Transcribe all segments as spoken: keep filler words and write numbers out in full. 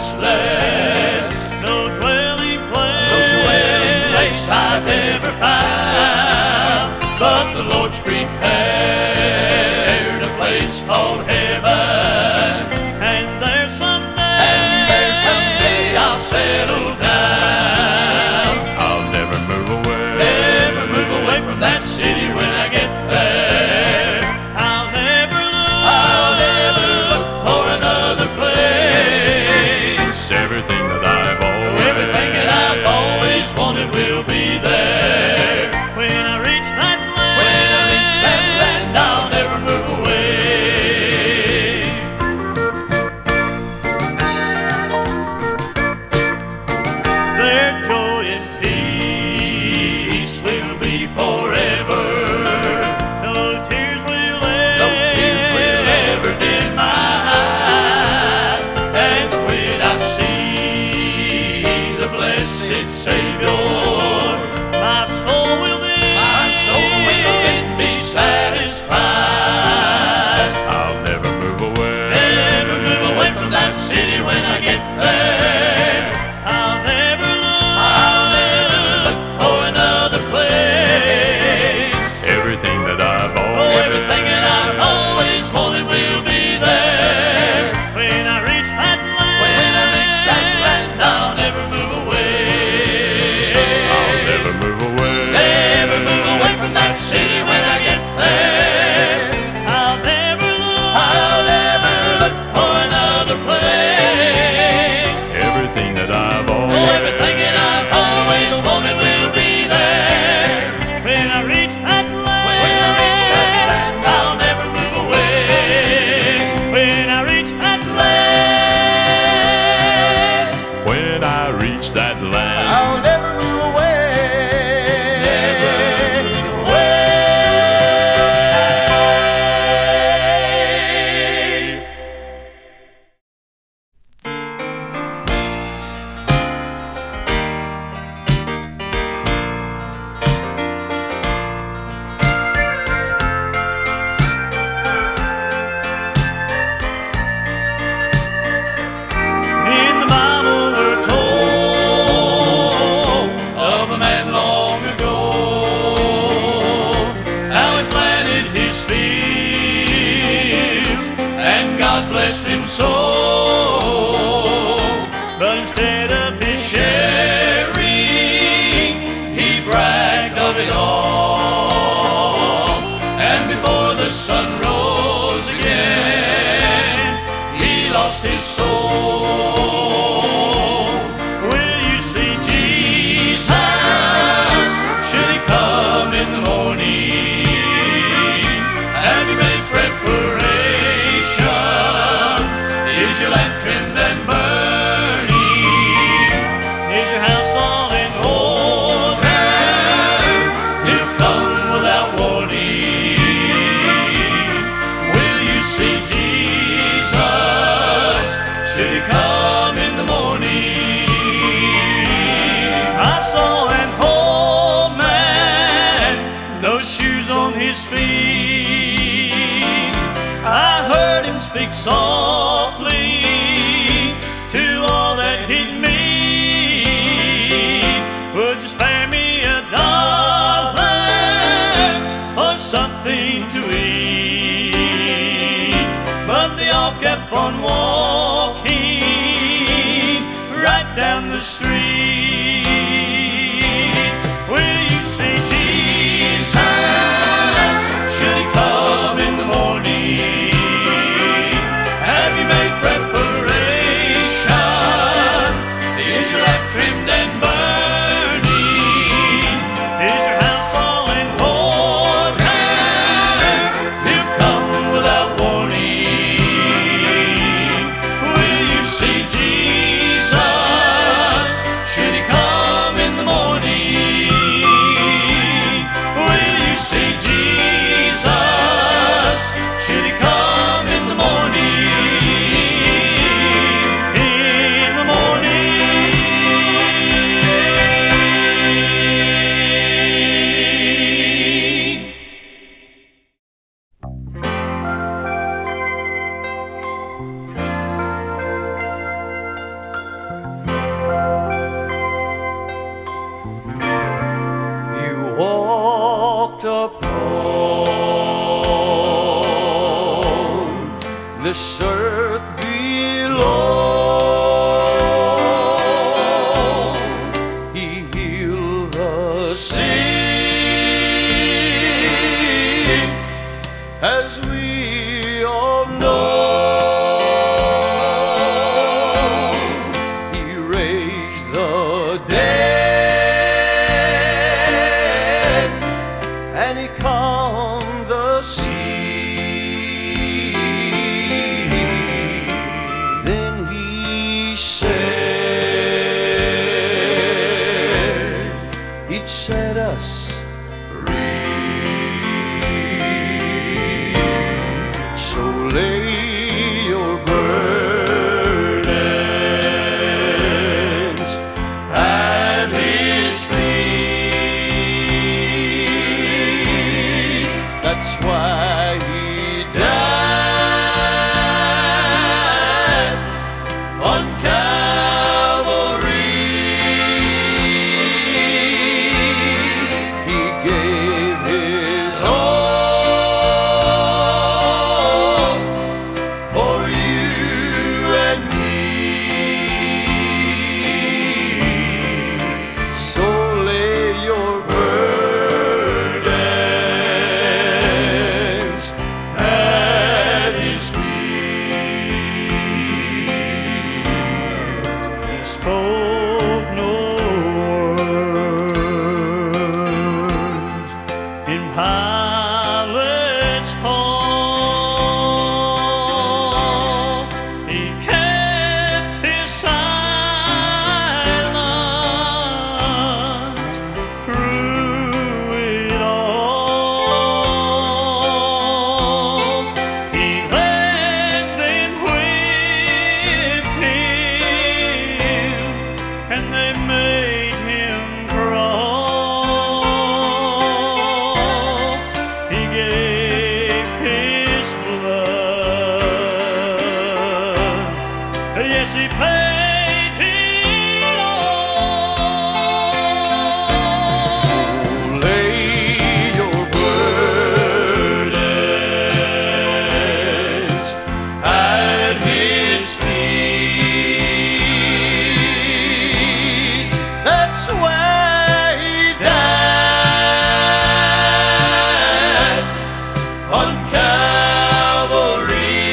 promised land. No dwelling place, No dwelling place I've ever found, but the Lord's prepared a place called heaven. and there someday, And there someday I'll settle down. I'll never move away, never move away from that city when I get there. I'll never look, I'll never look for another place. Everything that I've always, everything that I've always wanted will be there. when I reach that land, When I reach that land, I'll never move away. their joy and Peace will be forever. no tears will ever, No tears will ever dim my eye. And when I see the blessed Savior, my soul will then, my soul will then be satisfied. I'll never move away, never move away from that city when I get there. I'll never look, I'll never look for another place. Everything that I've always, everything that I've always wanted will be there. when I reach that land, When I reach that land, I'll never move away. I'll never move away, never move away from that city when I get there. I'll never look, I'll never look for another place. Everything that I've always, everything that I've always wanted will be there. when I reach that land, When I reach that land, I'll never move away. when I reach that Land. When I reach that land, I'll never move away. never move away. In the Bible we're told Of a man long ago, how he planted his fields, and God blessed him so. but instead of his Sharing, he bragged of it all, and before the sun rose again, he lost his soul. will you see Jesus, should he come in the morning? Have you made preparation? Is your lamp trimmed and burning? Is your house all in Order, he'll come without warning. Will you see Jesus, should he come in the morning? I saw an old man, no shoes on his feet. I heard him speak softly to all that he'd meet. Would you spare me a dollar for something to eat? But they all kept on walking right down the street. Will you see Jesus, should he come in the morning? Have upon this earth below. He healed the sick, as we all know. He raised the dead, and he calmed the sea. Then he said he'd set us free. So lay your burdens at his feet. That's why he died on Calvary. He gave his all for you and me. So lay your burdens at his feet. He spoke no words in Pilate's hall. He kept his silence through it all. He let them whip him, and they made him crawl. He gave his blood. Yes, he paid it all. Lay your burdens at his feet. That's why he died on Calvary.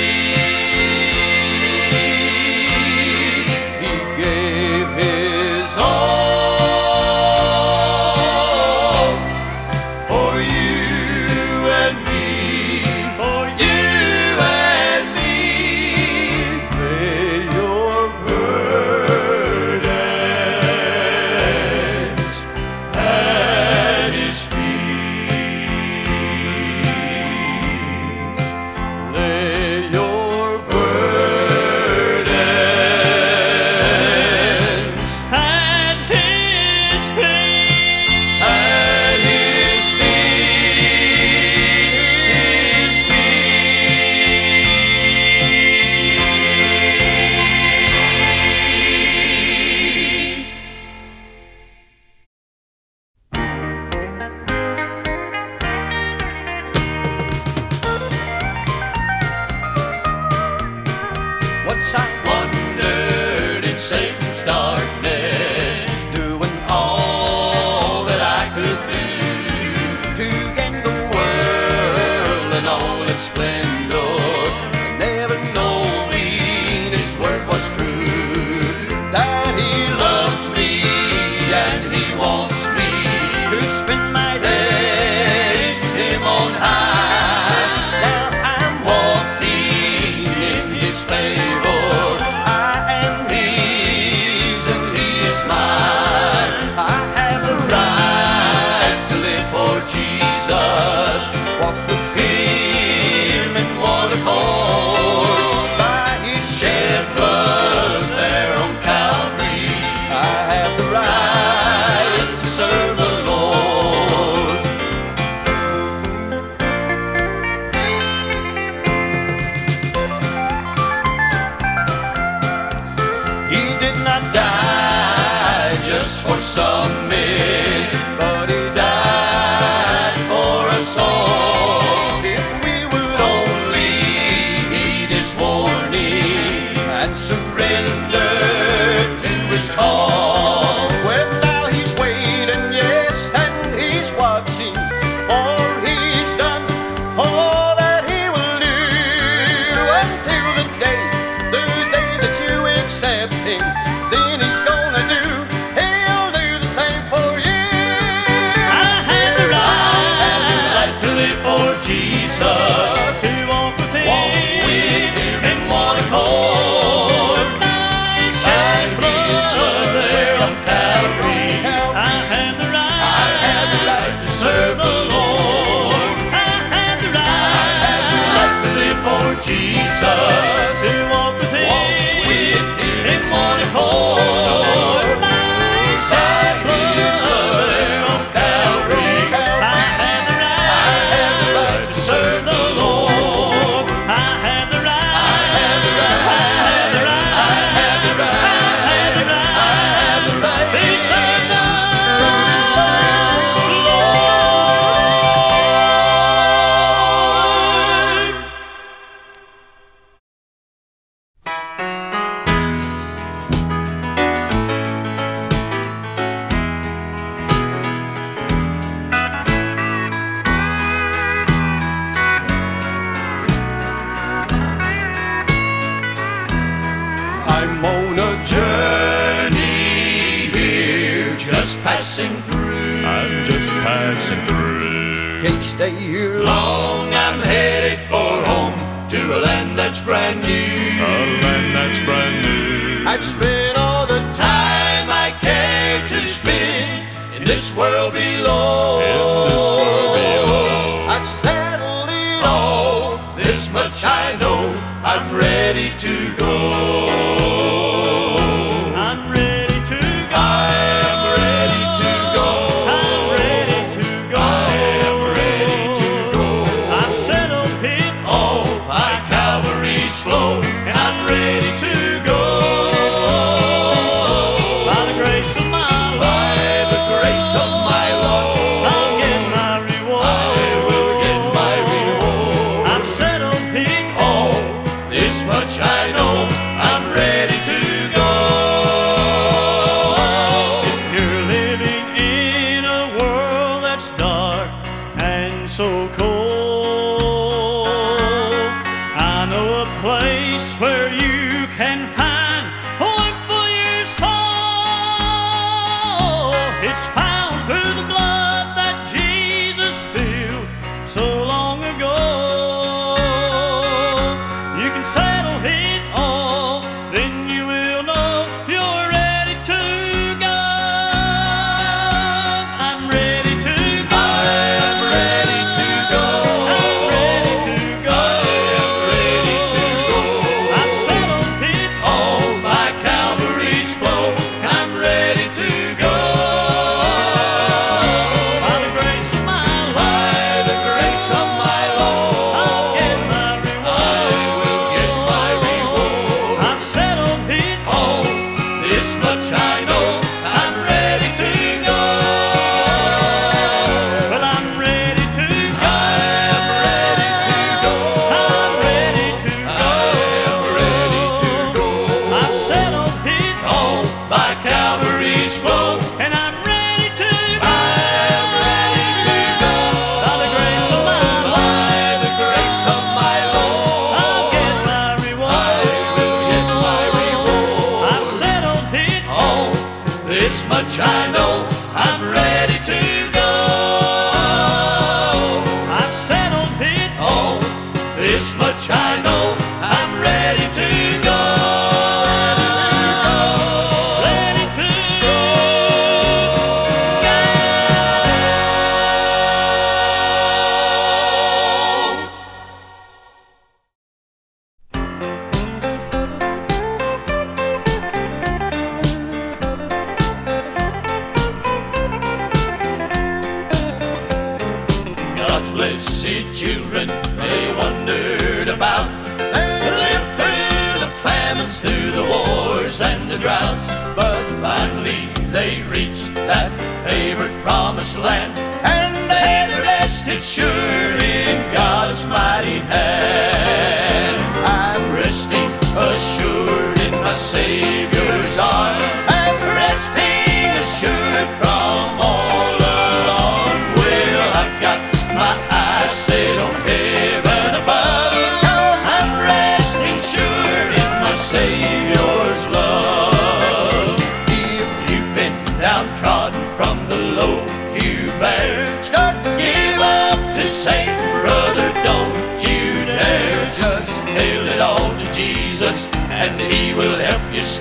He gave his all for you and me. For you and me. Lay your burdens at his feet. Lay your burdens At his feet. at his feet, his feet. Once I wandered in Satan's darkness, doing all that I could do to gain the world and all its splendor, and never knowing his word was true, that he loves me and he wants me to spend my days with him on high. Now I'm walking in his favor. I am his and he is mine. I have the right to live for Jesus, walk with him in one accord. By his shed blood there on Calvary, I have the right to serve the Lord. watching, for He's done all that He will do until the day, the day that you accept Him. Then He's gonna do, He'll do the same for you. I have the right, I have the right to live for Jesus, to walk with Him, walk with Him in one accord. my Shed shed His blood there on Calvary. I have the right, I have the right to serve the Lord. I have the right, I have the right to live for Jesus, to walk with Him, walk with Him in one accord. my Shed shed His blood there on Calvary. I have the right, I have the right to serve the Lord. I have the right, I have the right, I have the right, I have the right, I have the right, I have the right to serve the I'm on a journey here, just passing through. I'm just passing through. Can't stay here long. Long I'm headed for home, to a land that's brand new. A land that's brand new. I've spent all the Time I care to spend in this world below. In this world below. I've settled it all. Oh, this much I know, I'm ready to go. I'm ready to go. I'm ready to go. I'm ready to go. I am ready to go. I've settled it Oh, by Calvary's flow, and I'm ready to go. by the grace of my Lord. By the grace of my Lord, I'll get my reward. I will get my reward. I've settled it Oh, this much I know, I'm ready to go. You're living in a world that's dark and so cold. I know a place where you can find hope for your soul. It's found through the blood that Jesus spilled so long ago. You can settle it all, then you will know you're ready to go. I'm ready to go. I am ready to go. I'm ready to go. I am ready to go. I've settled it Oh, by Calvary's flow, I'm ready to go. by the grace of my Lord. By the grace of my Lord, I'll get my I reward. will get my reward. I've settled it Oh, this much I know, I'm ready to go. but I'm ready to go. I am ready to go. I'm ready to I am ready to go. I've settled it Oh, by Calvary's flow, and I'm ready to go. I am ready to go. By the grace of my Lord, By the grace of my Lord, I'll get my reward. I will get my reward. I've settled it Oh, this much I know, I'm ready to go. I've settled it Oh, this much I know, I'm ready to go. ready to go. God's blessed children, they wondered about. They lived through the famines, through the wars and the droughts, but finally they reached that favored promised land, and there they rested sure in God's mighty hand. I'm resting assured in my Savior's arms. I'm resting assured from all alarm. Will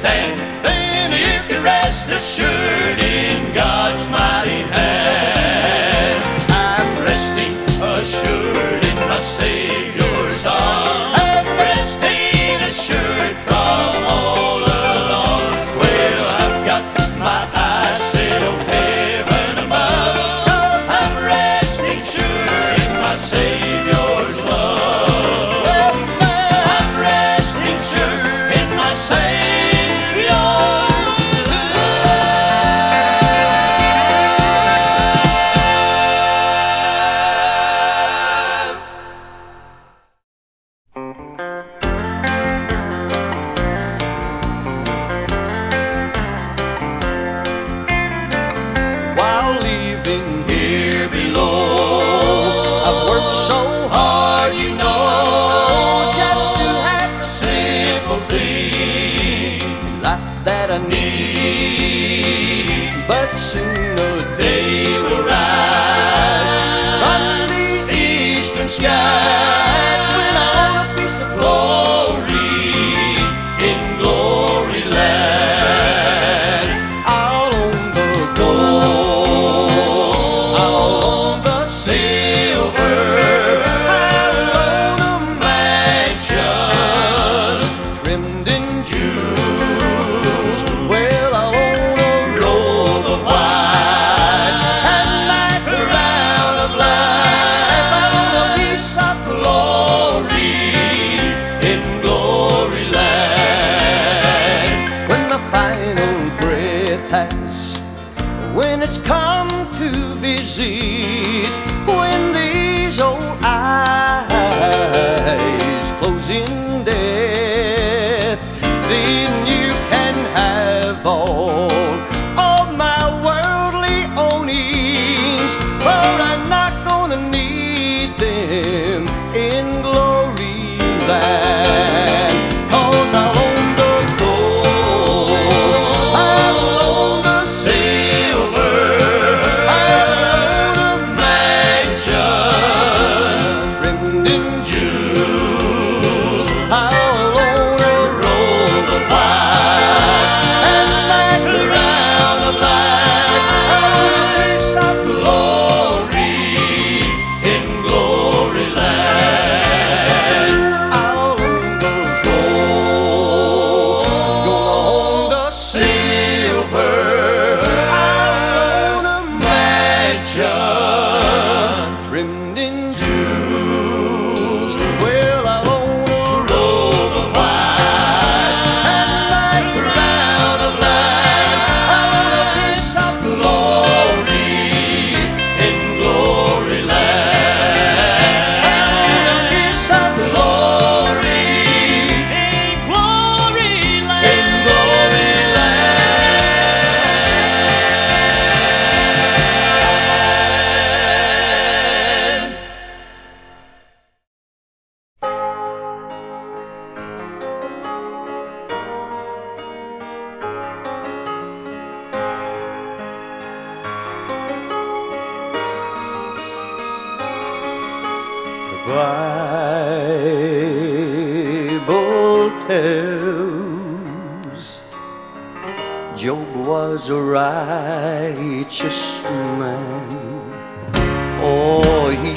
stand, then you can rest assured in God's mighty hand. I'm resting assured in my Savior's arms. I'm resting assured from all along. Well, I've got my eyes set on heaven above, 'cause I'm resting sure in my Savior's love. Well, I'm resting sure in my Savior's love. While living here below, I've worked so hard, you know, just to have the simple things in life that I need. But soon a day will rise from the eastern skies when I own a piece of glory in glory land. I'll own the gold, I'll own the silver, I'll own a mansion trimmed in jewels. Well, I'll own a robe of white and my crown of life. I'll own a piece of glory in glory land. When my final breath has, when it's come to visit, when these old eyes close in death, then you can have all of my worldly ownings, but I'm not gonna need them in glory land. 'Cause I'll own the gold, I'll own the silver, I'll own a mansion trimmed in jewels. I'll own a robe of white and my crown of light. I'll own a piece of glory in glory land. I'll own the gold, gonna own the silver, I'll own a mansion trimmed in jewels. Well, I'll own a robe of white and my crown of light. I'll own a piece of glory in glory land. I'll own a piece of glory in glory land. In glory land. The Bible tells Job was a righteous man. Oh, he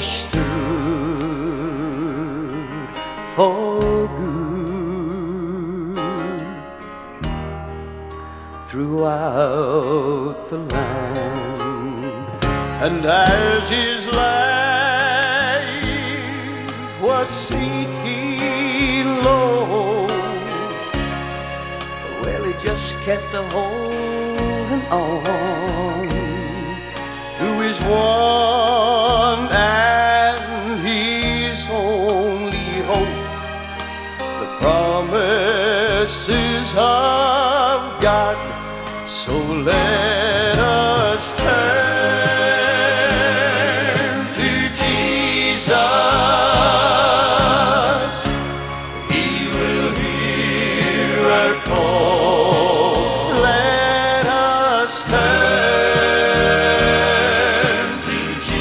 stood for good throughout the land. And as his life was sinking low, well, he just kept a holding on to his one and his only hope, the promises of God. So let us turn to Jesus. He will hear our call. Let us turn to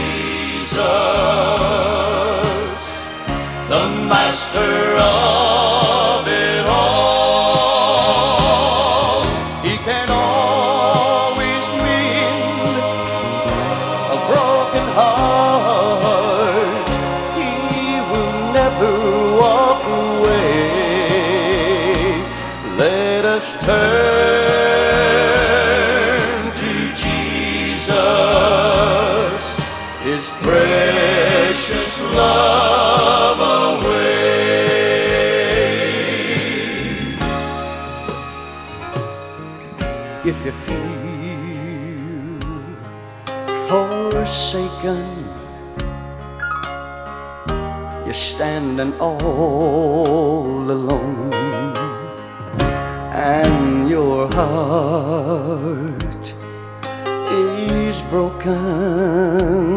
Jesus, the Master of it all. turn to Jesus, His precious love awaits. If you feel forsaken, you're standing all alone, and your heart is broken.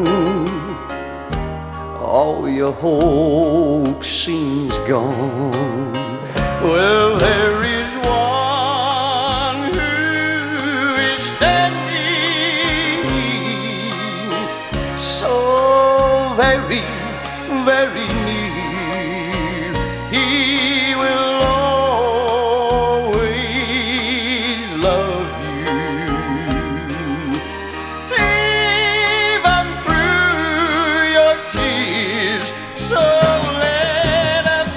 All your hope seems gone. Well, there is one who is standing so very, very near. He will always love you, even through your tears. So let us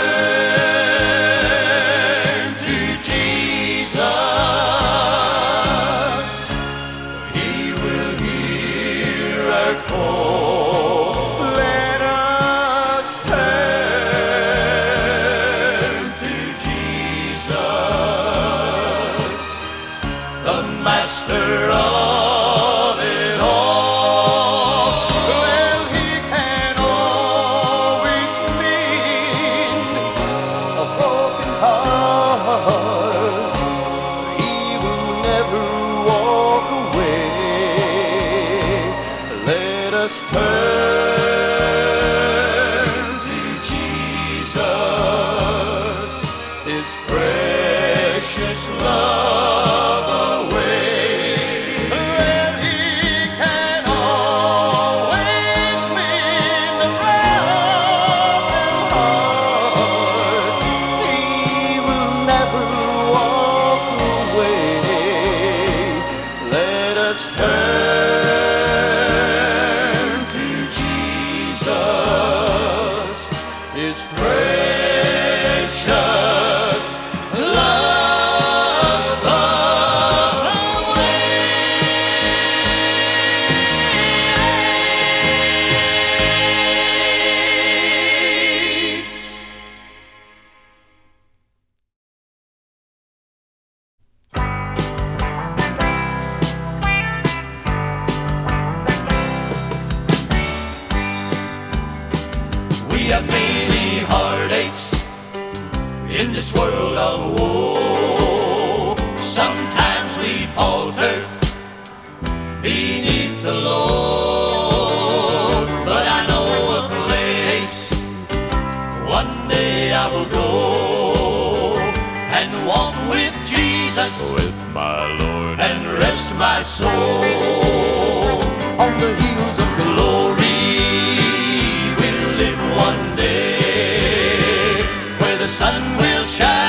turn to Jesus. He will hear our call. Let us turn to Jesus, the Master of it all. Well, He can always mend a broken heart. He will never walk away. Let us turn to Jesus, His precious love awaits. Well, He can always mend a broken heart. He will never walk away. Let us turn to Jesus, His precious love awaits. We have many heartaches in this world of woe. Sometimes we falter beneath the load, but I know a place one day I will go and walk with Jesus, with my Lord, and rest my soul on the hills of glory. We'll live one day where the sun will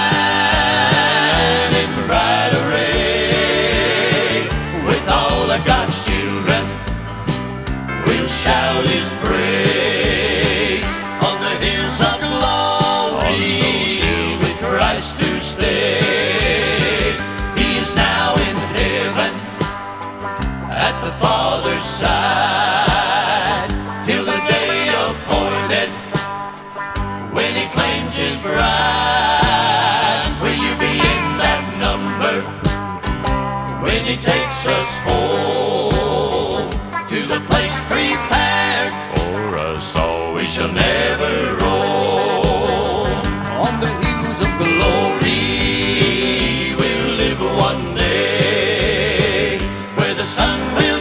shine in bright array. With all of God's children, we'll shout His praise on the hills of glory, with Christ to stay. He is now in heaven at the Father's side, till the day appointed when He claims His bride. Will you be in that number when He takes us home to the place prepared for us all? We shall never roam on the hills of glory. We'll live one day where the sun will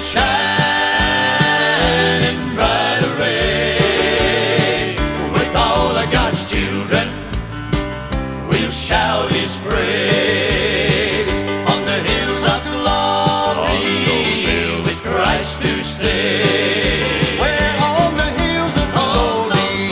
shine in bright array. With all of God's children, we'll shout His praise on the hills of glory, with Christ to stay. Where on the hills of glory,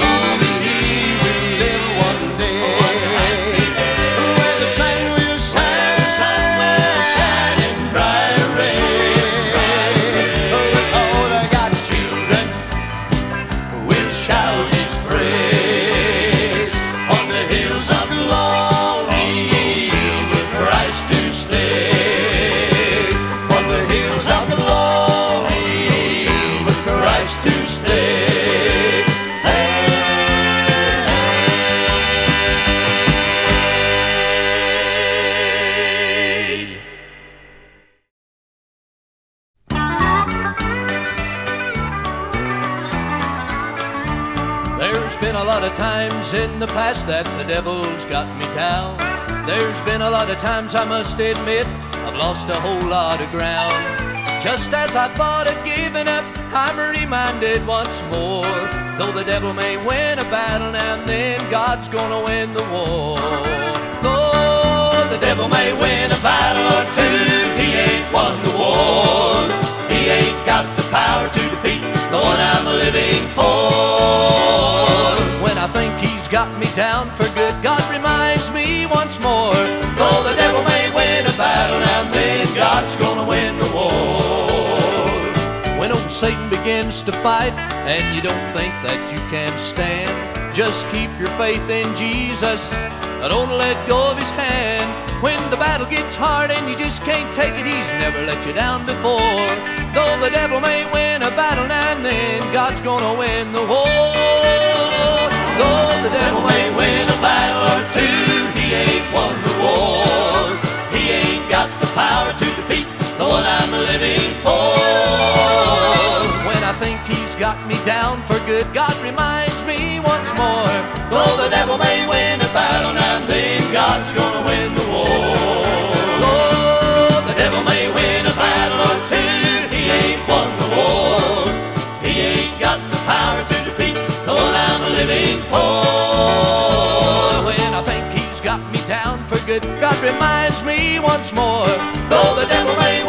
There's been a lot of times in the past that the devil's got me down. There's been a lot of times, I must admit, I've lost a whole lot of ground. Just as I thought of giving up, I'm reminded once more, though the devil may win a battle now and then, God's gonna win the war. Though the devil may win a battle or two, he ain't won the war. He ain't got the power to defeat the one I'm living for. When I think he's got me down for good, God reminds me once more, though the devil may win a battle now and then, God's gonna win the war. When old Satan begins to fight and you don't think that you can stand, just keep your faith in Jesus, don't let go of his hand. When the battle gets hard and you just can't take it, he's never let you down before. Though the devil may win a battle now and then, God's gonna win the war. Though the devil may win a battle or two, he ain't won the war. He ain't got the power to defeat the one I'm living for. When I think he's got me down for good, God reminds me once more, though the devil may win a battle now and then, God's gonna win the war. Though the devil may win a battle or two, he ain't won the war. He ain't got the power to defeat the one I'm living for. When I think he's got me down for good, God reminds me once more, though the devil may